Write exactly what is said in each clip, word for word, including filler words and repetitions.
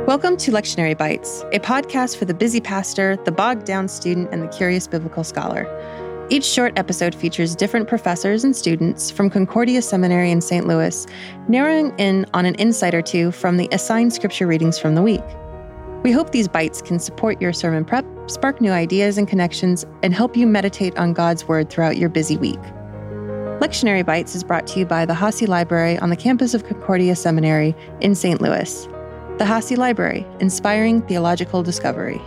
Welcome to Lectionary Bites, a podcast for the busy pastor, the bogged-down student, and the curious biblical scholar. Each short episode features different professors and students from Concordia Seminary in Saint Louis, narrowing in on an insight or two from the assigned scripture readings from the week. We hope these bites can support your sermon prep, spark new ideas and connections, and help you meditate on God's Word throughout your busy week. Lectionary Bites is brought to you by the Hasse Library on the campus of Concordia Seminary in Saint Louis. The Hasse Library, inspiring theological discovery.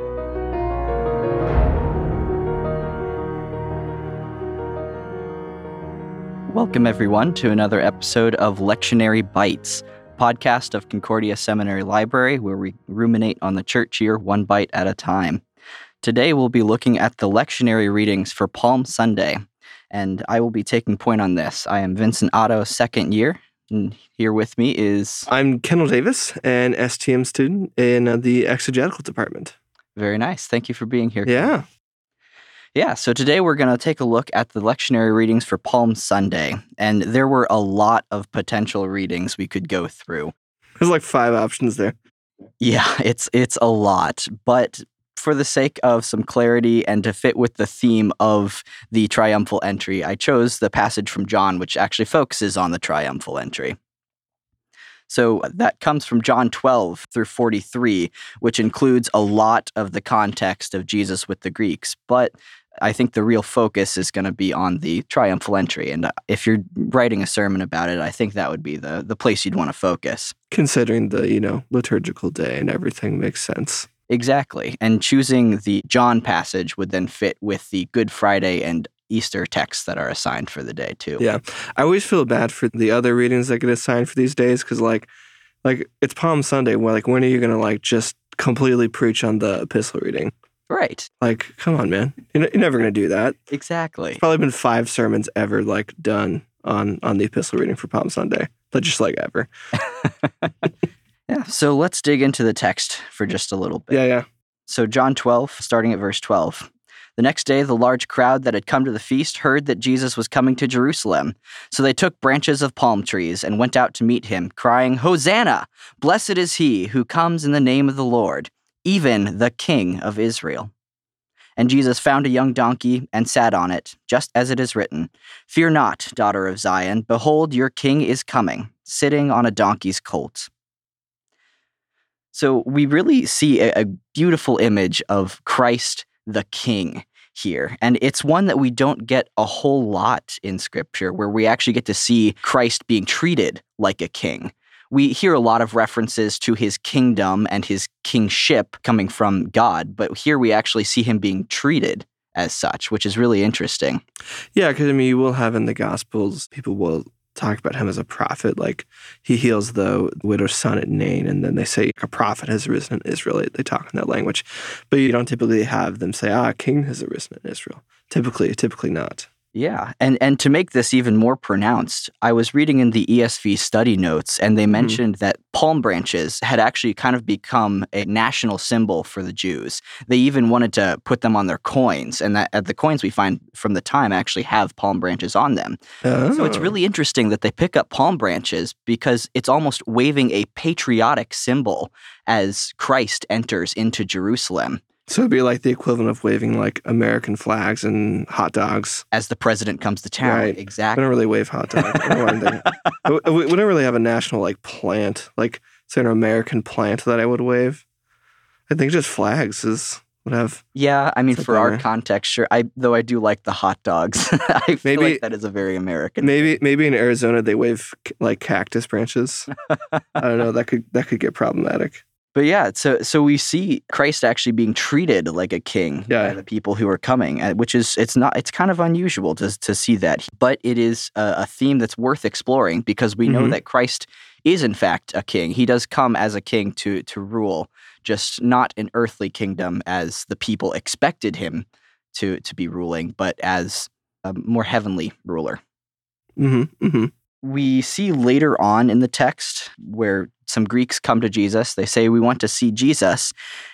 Welcome, everyone, to another episode of Lectionary Bites, podcast of Concordia Seminary Library, where we ruminate on the church year one bite at a time. Today, we'll be looking at the lectionary readings for Palm Sunday, and I will be taking point on this. I am Vincent Otto, second year, and here with me is... I'm Kendall Davis, an S T M student in uh, the exegetical department. Very nice. Thank you for being here. Yeah. Yeah, so today we're going to take a look at the lectionary readings for Palm Sunday, and there were a lot of potential readings we could go through. There's like five options there. Yeah, it's it's a lot, but for the sake of some clarity and to fit with the theme of the triumphal entry, I chose the passage from John, which actually focuses on the triumphal entry. So that comes from John twelve through forty-three, which includes a lot of the context of Jesus with the Greeks, but I think the real focus is going to be on the triumphal entry. And if you're writing a sermon about it, I think that would be the, the place you'd want to focus. Considering the, you know, liturgical day and everything makes sense. Exactly. And choosing the John passage would then fit with the Good Friday and Easter texts that are assigned for the day, too. Yeah. I always feel bad for the other readings that get assigned for these days because, like, like it's Palm Sunday. Well, like, when are you going to, like, just completely preach on the epistle reading? Right. Like, come on, man. You're, you're never going to do that. Exactly. It's probably been five sermons ever, like, done on, on the epistle reading for Palm Sunday. But just, like, ever. Yeah, so let's dig into the text for just a little bit. Yeah, yeah. So John twelve, starting at verse twelve. The next day, the large crowd that had come to the feast heard that Jesus was coming to Jerusalem. So they took branches of palm trees and went out to meet him, crying, "Hosanna! Blessed is he who comes in the name of the Lord, even the King of Israel." And Jesus found a young donkey and sat on it, just as it is written, "Fear not, daughter of Zion. Behold, your king is coming, sitting on a donkey's colt." So we really see a, a beautiful image of Christ the King here. And it's one that we don't get a whole lot in Scripture, where we actually get to see Christ being treated like a king. We hear a lot of references to his kingdom and his kingship coming from God, but here we actually see him being treated as such, which is really interesting. Yeah, because, I mean, you will have in the Gospels, people will talk about him as a prophet, like he heals the widow's son at Nain, and then they say a prophet has arisen in Israel. They talk in that language. But you don't typically have them say, ah, a king has arisen in Israel. Typically, typically not. Yeah, and and to make this even more pronounced, I was reading in the E S V study notes, and they mentioned mm-hmm. that palm branches had actually kind of become a national symbol for the Jews. They even wanted to put them on their coins, and that uh, the coins we find from the time actually have palm branches on them. Oh. So it's really interesting that they pick up palm branches because it's almost waving a patriotic symbol as Christ enters into Jerusalem. So it'd be like the equivalent of waving like American flags and hot dogs. As the president comes to town. Right. Exactly. We don't really wave hot dogs. I don't know we, we don't really have a national like plant, like say an American plant that I would wave. I think just flags is would have. Yeah, I mean, for our context, sure. I though I do like the hot dogs. I feel maybe, like that is a very American Maybe thing. Maybe in Arizona they wave like cactus branches. I don't know. That could that could get problematic. But yeah, so so we see Christ actually being treated like a king yeah. by the people who are coming, which is it's not it's kind of unusual to to see that, but it is a, a theme that's worth exploring because we mm-hmm. know that Christ is in fact a king. He does come as a king to to rule, just not an earthly kingdom as the people expected him to to be ruling, but as a more heavenly ruler. Mm-hmm. Mm-hmm. We see later on in the text where some Greeks come to Jesus. They say, "We want to see Jesus."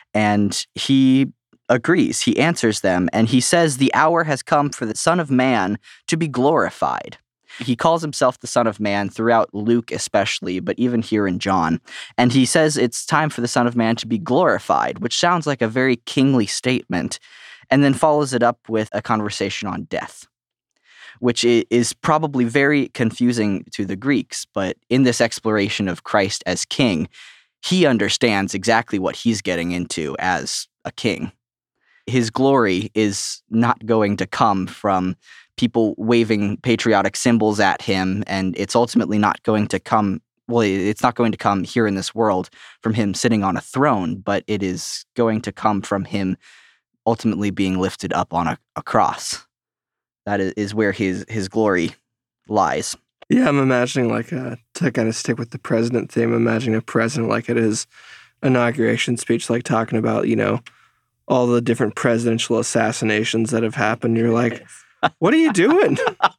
And he agrees. He answers them. And he says, "The hour has come for the Son of Man to be glorified." He calls himself the Son of Man throughout Luke especially, but even here in John. And he says it's time for the Son of Man to be glorified, which sounds like a very kingly statement, and then follows it up with a conversation on death, which is probably very confusing to the Greeks. But in this exploration of Christ as king, he understands exactly what he's getting into as a king. His glory is not going to come from people waving patriotic symbols at him, and it's ultimately not going to come, well, it's not going to come here in this world from him sitting on a throne, but it is going to come from him ultimately being lifted up on a, a cross. That is where his, his glory lies. Yeah, I'm imagining like a, to kind of stick with the president theme, I'm imagining a president like at his inauguration speech, like talking about, you know, all the different presidential assassinations that have happened. You're like, what are you doing?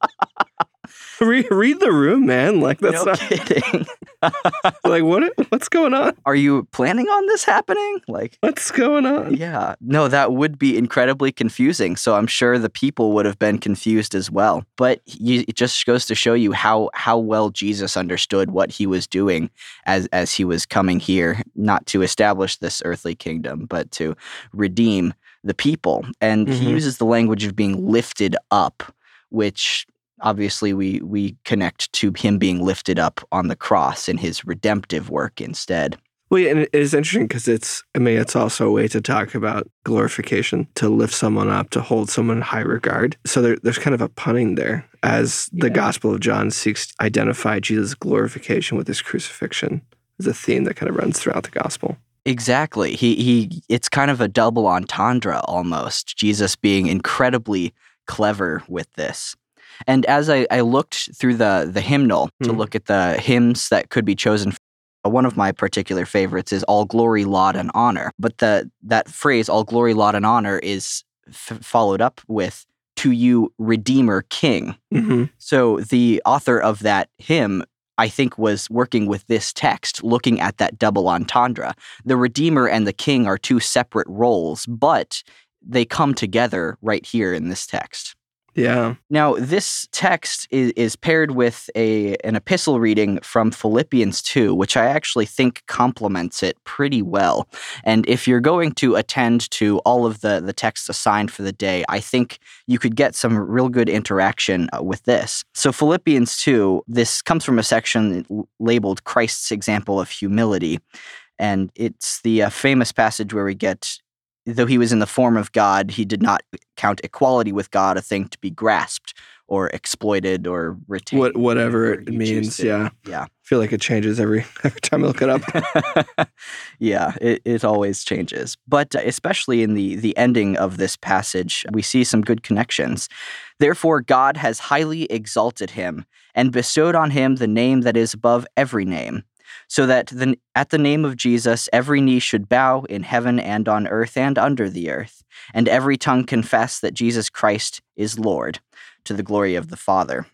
Read, read the room, man. Like, that's no not kidding. like, what? What's going on? Are you planning on this happening? Like, what's going on? Yeah, no, that would be incredibly confusing. So I'm sure the people would have been confused as well. But you, it just goes to show you how how well Jesus understood what he was doing as as he was coming here, not to establish this earthly kingdom, but to redeem the people. And mm-hmm. he uses the language of being lifted up, which obviously we we connect to him being lifted up on the cross in his redemptive work instead. Well, yeah, and it is interesting because it's, I mean, it's also a way to talk about glorification, to lift someone up, to hold someone in high regard. So there, there's kind of a punning there as the yeah. Gospel of John seeks to identify Jesus' glorification with his crucifixion. Is a theme that kind of runs throughout the gospel. Exactly. He he. It's kind of a double entendre almost. Jesus being incredibly clever with this. And as I, I looked through the the hymnal to mm. look at the hymns that could be chosen, one of my particular favorites is "All Glory, Laud, and Honor." But the that phrase "All Glory, Laud, and Honor" is f- followed up with "To You, Redeemer, King." Mm-hmm. So the author of that hymn, I think, was working with this text, looking at that double entendre. The Redeemer and the King are two separate roles, but they come together right here in this text. Yeah. Now, this text is, is paired with a an epistle reading from Philippians two, which I actually think complements it pretty well. And if you're going to attend to all of the, the texts assigned for the day, I think you could get some real good interaction uh, with this. So Philippians two, this comes from a section labeled Christ's Example of Humility. And it's the uh, famous passage where we get, though he was in the form of God, he did not count equality with God a thing to be grasped or exploited or retained. What, whatever it means, it. yeah. Yeah. I feel like it changes every, every time I look it up. yeah, it, it always changes. But especially in the, the ending of this passage, we see some good connections. Therefore, God has highly exalted him and bestowed on him the name that is above every name, so that the, at the name of Jesus, every knee should bow in heaven and on earth and under the earth, and every tongue confess that Jesus Christ is Lord, to the glory of the Father.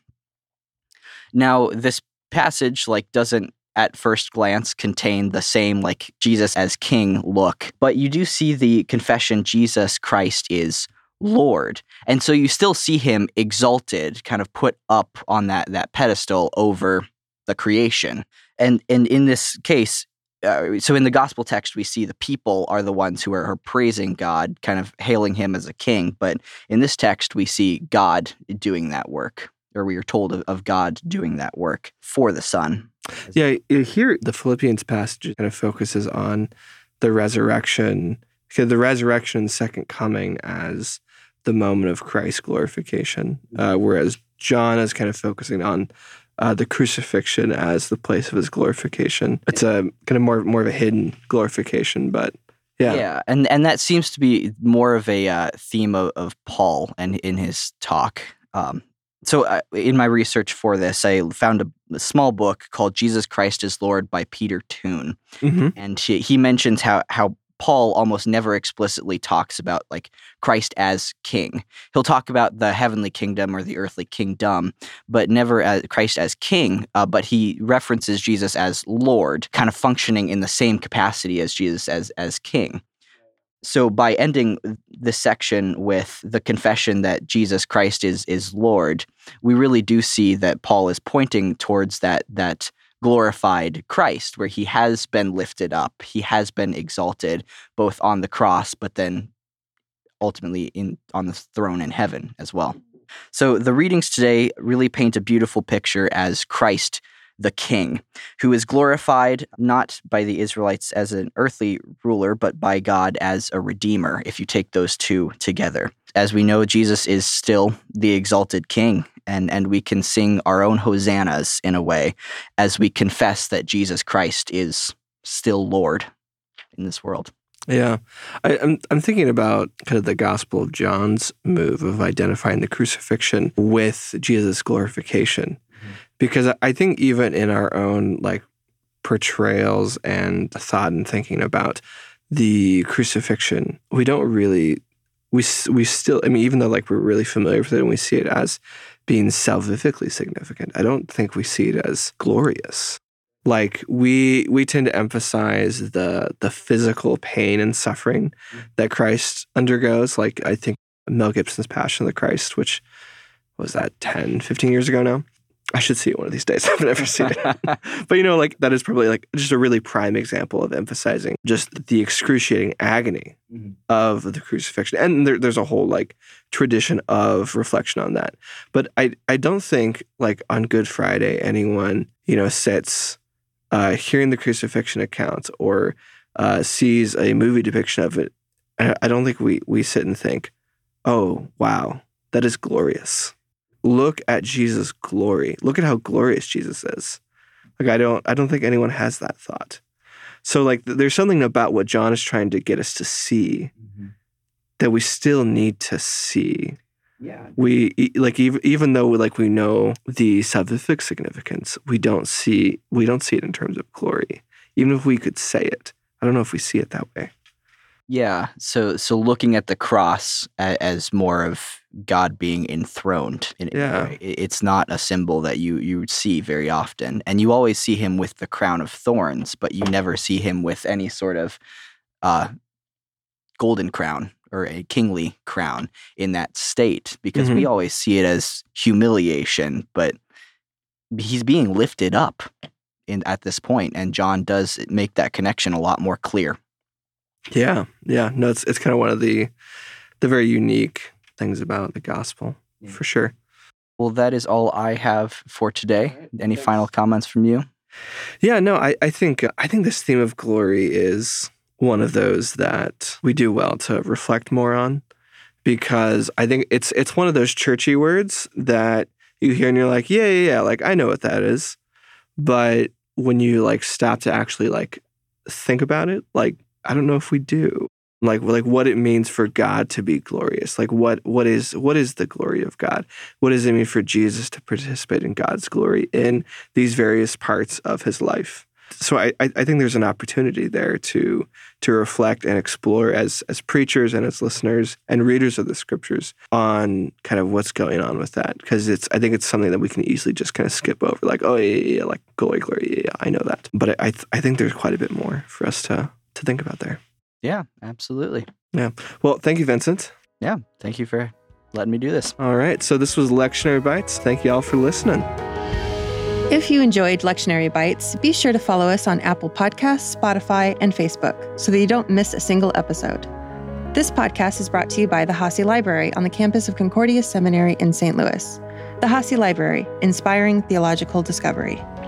Now, this passage, like, doesn't at first glance contain the same, like, Jesus as King look, but you do see the confession Jesus Christ is Lord. And so you still see him exalted, kind of put up on that, that pedestal over the creation. And and in this case, uh, so in the gospel text, we see the people are the ones who are, are praising God, kind of hailing him as a king. But in this text, we see God doing that work, or we are told of, of God doing that work for the Son. Yeah, here the Philippians passage kind of focuses on the resurrection, because the resurrection and second coming as the moment of Christ's glorification, uh, whereas John is kind of focusing on Uh, the crucifixion as the place of his glorification. It's a kind of more more of a hidden glorification, but yeah, yeah, and and that seems to be more of a uh, theme of, of Paul and in his talk. Um, so uh, in my research for this, I found a, a small book called "Jesus Christ is Lord" by Peter Toon, mm-hmm. and he, he mentions how how Paul almost never explicitly talks about, like, Christ as king. He'll talk about the heavenly kingdom or the earthly kingdom, but never as Christ as king. Uh, but he references Jesus as Lord, kind of functioning in the same capacity as Jesus as as king. So by ending this section with the confession that Jesus Christ is is Lord, we really do see that Paul is pointing towards that that glorified Christ, where he has been lifted up, he has been exalted, both on the cross, but then ultimately in on the throne in heaven as well. So the readings today really paint a beautiful picture as Christ the King, who is glorified not by the Israelites as an earthly ruler, but by God as a redeemer, if you take those two together. As we know, Jesus is still the exalted King, and, and we can sing our own hosannas in a way as we confess that Jesus Christ is still Lord in this world. Yeah. I, I'm I'm thinking about kind of the Gospel of John's move of identifying the crucifixion with Jesus' glorification. Because I think even in our own like portrayals and thought and thinking about the crucifixion, we don't really, we we still, I mean, even though like we're really familiar with it and we see it as being salvifically significant, I don't think we see it as glorious. Like we we tend to emphasize the the physical pain and suffering that Christ undergoes. Like I think Mel Gibson's Passion of the Christ, which was that ten, fifteen years ago now. I should see it one of these days. I've never seen it. But, you know, like that is probably like just a really prime example of emphasizing just the excruciating agony mm-hmm. of the crucifixion. And there, there's a whole like tradition of reflection on that. But I, I don't think like on Good Friday, anyone, you know, sits uh, hearing the crucifixion account or uh, sees a movie depiction of it. I don't think we, we sit and think, oh, wow, that is glorious. Look at Jesus' glory. Look at how glorious Jesus is. Like I don't, I don't think anyone has that thought. So like, there's something about what John is trying to get us to see mm-hmm. that we still need to see. Yeah. We like even even though like we know the salvific significance, we don't see we don't see it in terms of glory. Even if we could say it, I don't know if we see it that way. Yeah, so so looking at the cross as more of God being enthroned, in yeah. a way. It's not a symbol that you you see very often, and you always see him with the crown of thorns, but you never see him with any sort of uh, golden crown or a kingly crown in that state, because mm-hmm. we always see it as humiliation, but he's being lifted up in at this point, and John does make that connection a lot more clear. Yeah, yeah. No, it's it's kind of one of the the very unique things about the gospel, yeah. for sure. Well, that is all I have for today. Right, Any thanks. Final comments from you? Yeah, no, I, I think I think this theme of glory is one of those that we do well to reflect more on, because I think it's it's one of those churchy words that you hear and you're like, yeah, yeah, yeah, like I know what that is. But when you like stop to actually like think about it, like I don't know if we do. Like, like what it means for God to be glorious. Like, what, what is, what is the glory of God? What does it mean for Jesus to participate in God's glory in these various parts of his life? So I, I think there's an opportunity there to, to reflect and explore as, as preachers and as listeners and readers of the scriptures on kind of what's going on with that. Because it's, I think it's something that we can easily just kind of skip over. Like, oh yeah, yeah, yeah like glory, glory, yeah, yeah, I know that. But I, I, th- I think there's quite a bit more for us to, to think about there. Yeah, absolutely. Yeah. Well, thank you, Vincent. Yeah, thank you for letting me do this. All right. So this was Lectionary Bites. Thank you all for listening. If you enjoyed Lectionary Bites, be sure to follow us on Apple Podcasts, Spotify, and Facebook so that you don't miss a single episode. This podcast is brought to you by the Hasse Library on the campus of Concordia Seminary in Saint Louis. The Hasse Library, inspiring theological discovery.